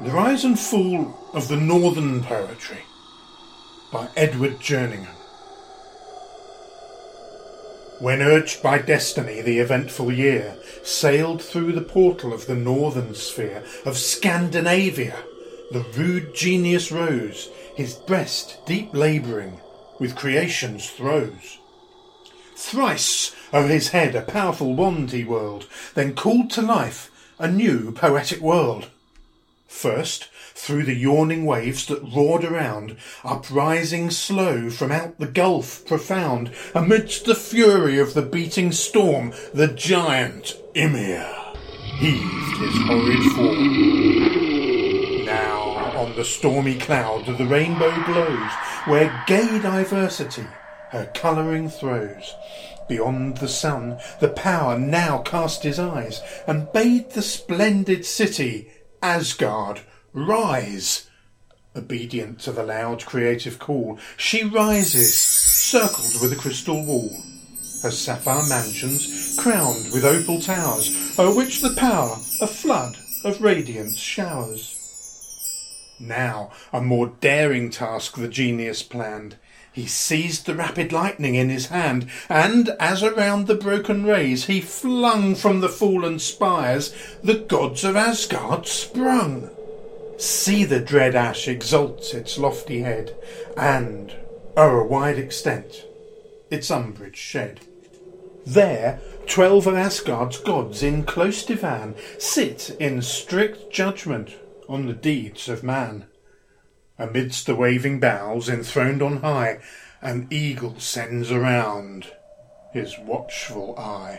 The Rise and Fall of the Northern Poetry by Edward Jerningham. When urged by destiny the eventful year sailed through the portal of the northern sphere of Scandinavia, the rude genius rose, his breast deep labouring with creation's throes. Thrice o'er his head a powerful wand he whirled, then called to life a new poetic world. First, through the yawning waves that roared around, uprising slow from out the gulf profound, amidst the fury of the beating storm, the giant Ymir heaved his horrid form. Now on the stormy cloud the rainbow glows, where gay diversity her colouring throws. Beyond the sun the power now cast his eyes, and bade the splendid city Asgard rise. Obedient to the loud creative call, she rises, circled with a crystal wall, her sapphire mansions crowned with opal towers, o'er which the power a flood of radiance showers. Now a more daring task the genius planned. He seized the rapid lightning in his hand, and as around the broken rays he flung from the fallen spires, the gods of Asgard sprung. See the dread ash exalts its lofty head, and o'er a wide extent its umbrage shed. There 12 of Asgard's gods in close divan sit in strict judgment on the deeds of man. Amidst the waving boughs, enthroned on high, an eagle sends around his watchful eye.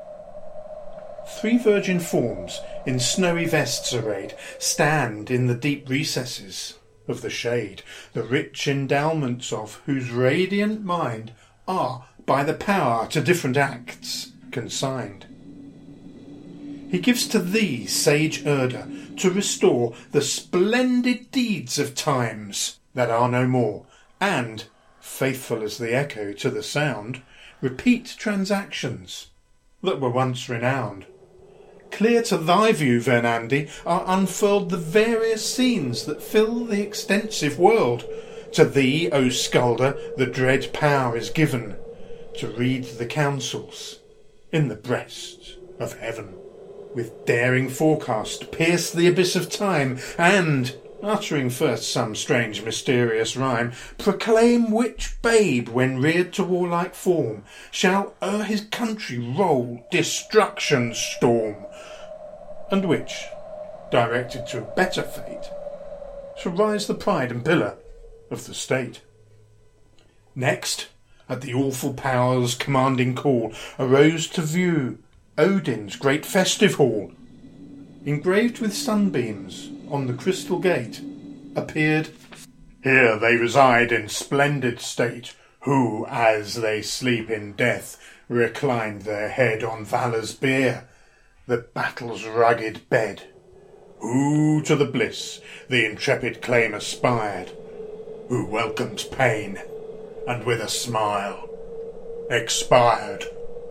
3 virgin forms, in snowy vests arrayed, stand in the deep recesses of the shade, the rich endowments of whose radiant mind are by the power to different acts consigned. He gives to thee, sage Erda, to restore the splendid deeds of times that are no more, and, faithful as the echo to the sound, repeat transactions that were once renowned. Clear to thy view, Verdandi, are unfurled the various scenes that fill the extensive world. To thee, O Sculder, the dread power is given to read the counsels in the breast of heaven. With daring forecast pierce the abyss of time, and, uttering first some strange mysterious rhyme, proclaim which babe, when reared to warlike form, shall o'er his country roll destruction's storm, and which, directed to a better fate, shall rise the pride and pillar of the state. Next, at the awful power's commanding call, arose to view Odin's great festive hall. Engraved with sunbeams on the crystal gate appeared, "Here they reside in splendid state, who, as they sleep in death, reclined their head on valour's bier, the battle's rugged bed. Who to the bliss the intrepid claim aspired, who welcomed pain, and with a smile expired."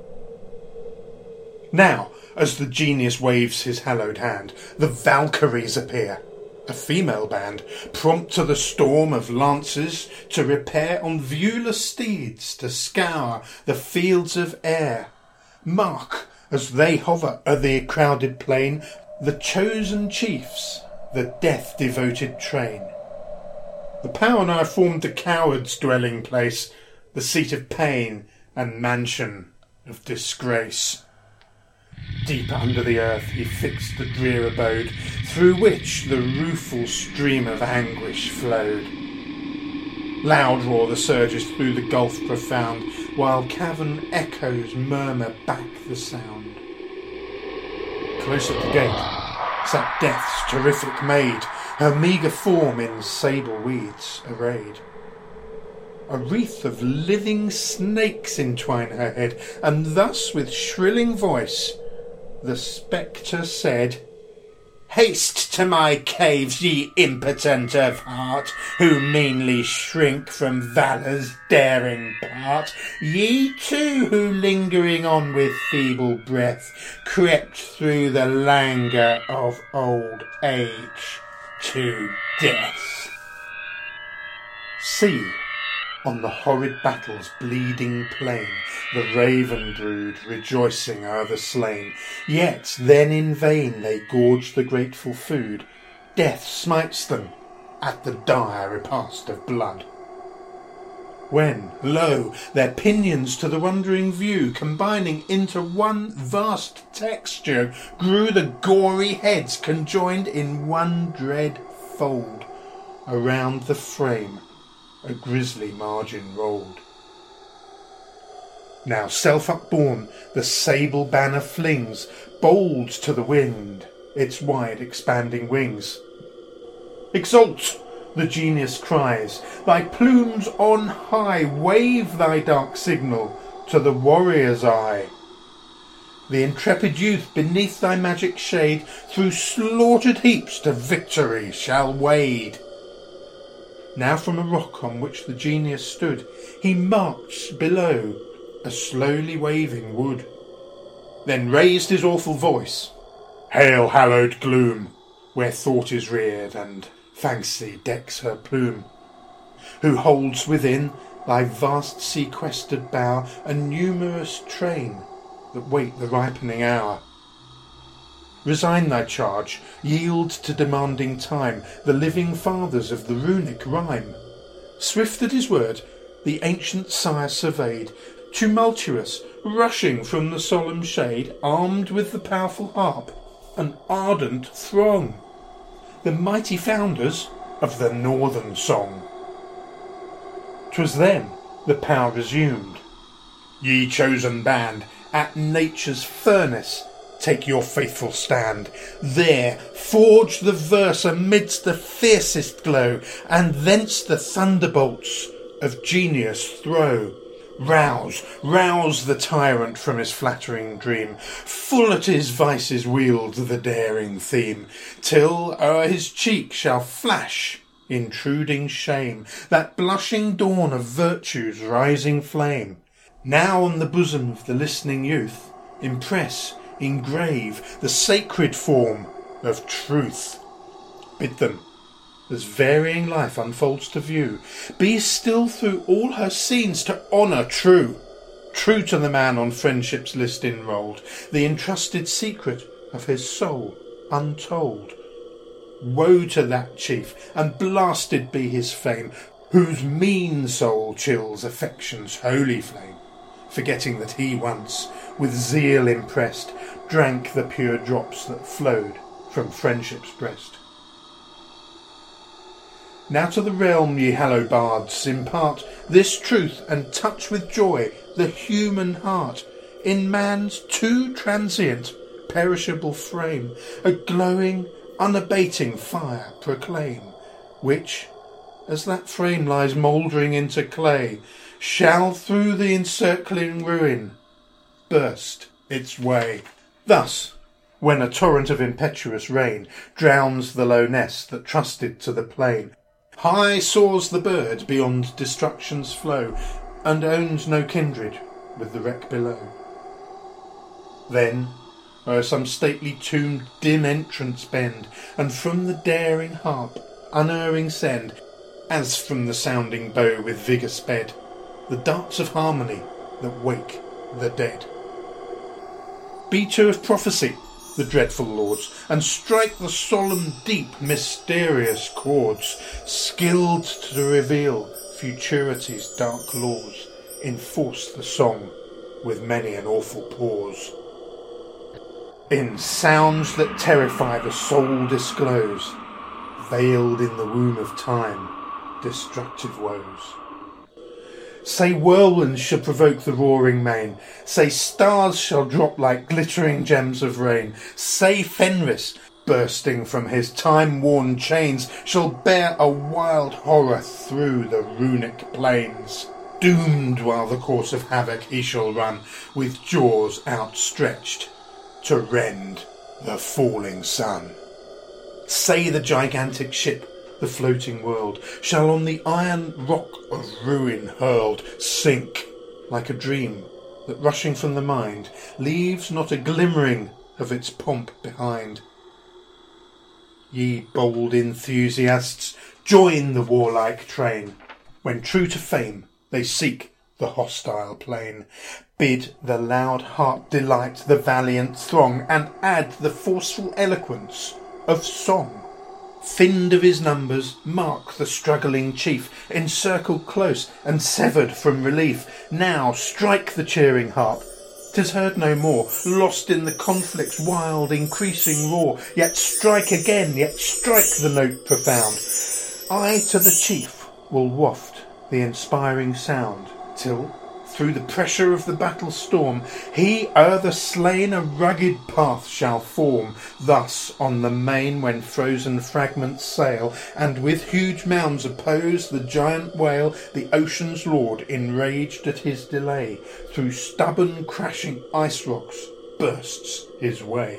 Now, as the genius waves his hallowed hand, the Valkyries appear, a female band, prompt to the storm of lances, to repair on viewless steeds, to scour the fields of air. Mark, as they hover o'er the crowded plain, the chosen chiefs, the death-devoted train. The power now formed the coward's dwelling place, the seat of pain and mansion of disgrace. Deep under the earth he fixed the drear abode, through which the rueful stream of anguish flowed. Loud roar the surges through the gulf profound, while cavern echoes murmur back the sound. Close at the gate sat Death's terrific maid, her meagre form in sable weeds arrayed. A wreath of living snakes entwine her head, and thus with shrilling voice the spectre said, "Haste to my caves, ye impotent of heart, who meanly shrink from valour's daring part. Ye too, who lingering on with feeble breath, crept through the languor of old age. to death. See, on the horrid battle's bleeding plain, the raven brood rejoicing o'er the slain. Yet then in vain they gorge the grateful food. Death smites them at the dire repast of blood. When, lo, their pinions to the wondering view, combining into one vast texture, grew the gory heads conjoined in one dread fold. Around the frame a grisly margin rolled. Now self-upborne the sable banner flings, bold to the wind, its wide expanding wings. Exult! The genius cries, thy plumes on high, wave thy dark signal to the warrior's eye. The intrepid youth beneath thy magic shade through slaughtered heaps to victory shall wade. Now from a rock on which the genius stood, he marched below a slowly waving wood. Then raised his awful voice, Hail, hallowed gloom, where thought is reared and fancy decks her plume, who holds within thy vast sequestered bower a numerous train that wait the ripening hour. Resign thy charge, yield to demanding time the living fathers of the runic rhyme. Swift at his word, the ancient sire surveyed, tumultuous, rushing from the solemn shade, armed with the powerful harp, an ardent throng, the mighty founders of the northern song. 'Twas then the power resumed. Ye chosen band, at nature's furnace take your faithful stand. There forge the verse amidst the fiercest glow, and thence the thunderbolts of genius throw. Rouse, rouse the tyrant from his flattering dream, full at his vices wield the daring theme, till o'er his cheek shall flash intruding shame, that blushing dawn of virtue's rising flame. Now on the bosom of the listening youth impress, engrave the sacred form of truth. Bid them, as varying life unfolds to view, be still through all her scenes to honour true. True to the man on friendship's list enrolled, the entrusted secret of his soul untold. Woe to that chief, and blasted be his fame, whose mean soul chills affection's holy flame, forgetting that he once, with zeal impressed, drank the pure drops that flowed from friendship's breast. Now to the realm, ye hallow bards, impart this truth, and touch with joy the human heart. In man's too transient, perishable frame, a glowing, unabating fire proclaim, which, as that frame lies mouldering into clay, shall through the encircling ruin burst its way. Thus, when a torrent of impetuous rain drowns the low nest that trusted to the plain, high soars the bird beyond destruction's flow, and owns no kindred with the wreck below. Then o'er some stately tomb dim entrance bend, and from the daring harp unerring send, as from the sounding bow with vigour sped, the darts of harmony that wake the dead. Be to of prophecy the dreadful lords, and strike the solemn deep mysterious chords, skilled to reveal futurity's dark laws, enforce the song with many an awful pause. In sounds that terrify the soul disclose, veiled in the womb of time, destructive woes. Say whirlwinds shall provoke the roaring main, say stars shall drop like glittering gems of rain, say Fenris, bursting from his time-worn chains, shall bear a wild horror through the runic plains. Doomed while the course of havoc he shall run, with jaws outstretched to rend the falling sun. Say the gigantic ship, the floating world, shall on the iron rock of ruin hurled sink like a dream that, rushing from the mind, leaves not a glimmering of its pomp behind. Ye bold enthusiasts, join the warlike train, when true to fame they seek the hostile plain. Bid the loud heart delight the valiant throng, and add the forceful eloquence of song. Thinned of his numbers, mark the struggling chief, encircled close and severed from relief. Now strike the cheering harp, 'tis heard no more, lost in the conflict's wild increasing roar. Yet strike again, yet strike the note profound. I to the chief will waft the inspiring sound, till through the pressure of the battle storm he o'er the slain a rugged path shall form. Thus on the main, when frozen fragments sail, and with huge mounds oppose the giant whale, the ocean's lord, enraged at his delay, through stubborn crashing ice rocks bursts his way.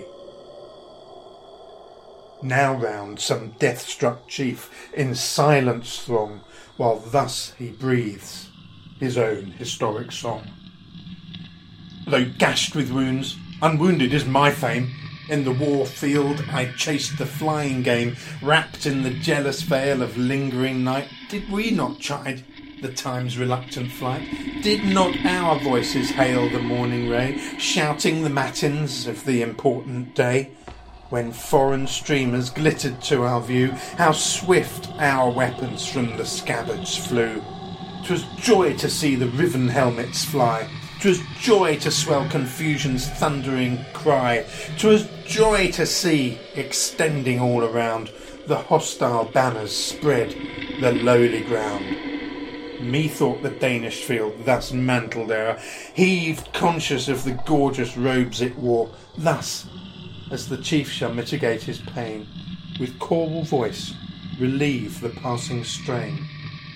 Now round some death-struck chief in silence throng, while thus he breathes his own historic song. Though gashed with wounds, unwounded is my fame. In the war field I chased the flying game, wrapped in the jealous veil of lingering night. Did we not chide the time's reluctant flight? Did not our voices hail the morning ray, shouting the matins of the important day? When foreign streamers glittered to our view, how swift our weapons from the scabbards flew. 'Twas joy to see the riven helmets fly. 'Twas joy to swell confusion's thundering cry. 'Twas joy to see, extending all around, the hostile banners spread the lowly ground. Methought the Danish field, thus mantled o'er, heaved conscious of the gorgeous robes it wore. Thus, as the chief shall mitigate his pain, with choral voice relieve the passing strain.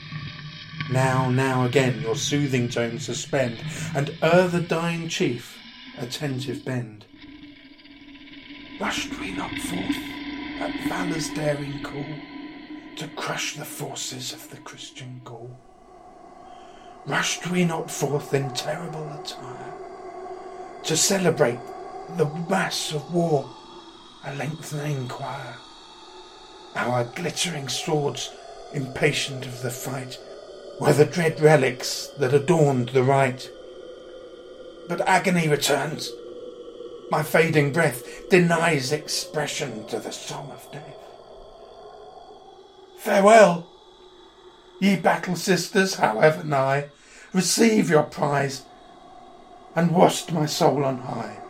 Now again your soothing tone suspend, and o'er the dying chief attentive bend. Rushed we not forth at valour's daring call, to crush the forces of the Christian Gaul? Rushed we not forth in terrible attire, to celebrate the mass of war, a lengthening choir? Our glittering swords, impatient of the fight, were the dread relics that adorned the rite. But agony returns. My fading breath denies expression to the song of death. Farewell, ye battle sisters, however nigh, receive your prize, and waft my soul on high.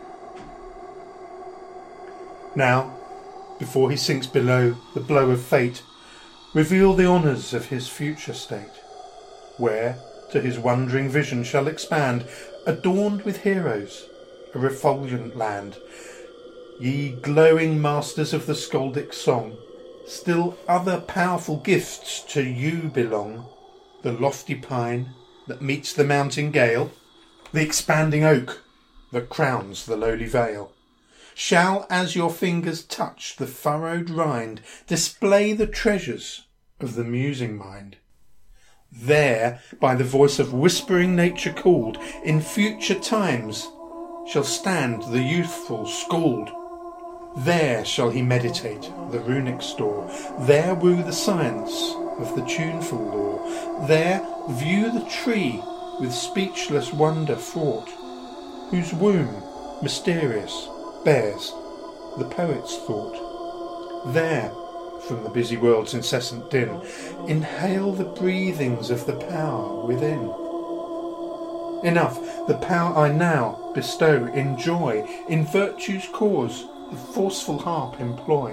Now, before he sinks below the blow of fate, reveal the honours of his future state, where to his wondering vision shall expand, adorned with heroes, a refulgent land. Ye glowing masters of the skaldic song, still other powerful gifts to you belong. The lofty pine that meets the mountain gale, the expanding oak that crowns the lowly vale, shall, as your fingers touch the furrowed rind, display the treasures of the musing mind. There, by the voice of whispering nature called, in future times shall stand the youthful Skald. There shall he meditate the runic store, there woo the science of the tuneful lore, there view the tree with speechless wonder fraught, whose womb mysterious bears the poet's thought. There, from the busy world's incessant din, inhale the breathings of the power within. Enough, the power I now bestow in joy, in virtue's cause the forceful harp employ.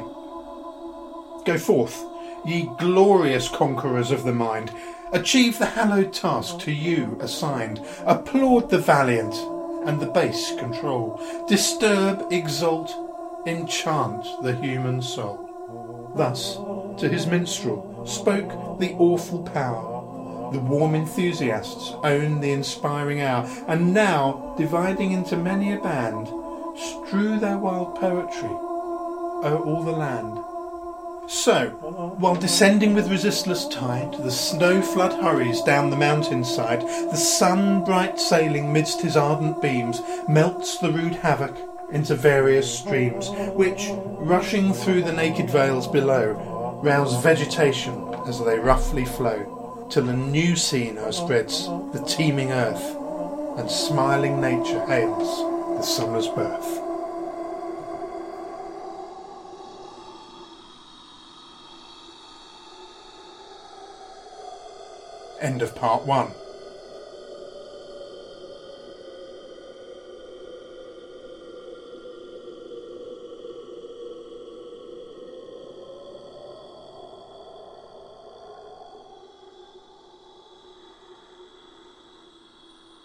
Go forth, ye glorious conquerors of the mind, achieve the hallowed task to you assigned. Applaud the valiant and the base control, disturb, exalt, enchant the human soul. Thus, to his minstrel spoke the awful power. The warm enthusiasts own the inspiring hour, and now, dividing into many a band, strew their wild poetry o'er all the land. So, while descending with resistless tide, the snow flood hurries down the mountainside, the sun, bright sailing midst his ardent beams, melts the rude havoc into various streams, which, rushing through the naked vales below, rouse vegetation as they roughly flow, till a new scene o'erspreads the teeming earth, and smiling nature hails the summer's birth. End of part 1.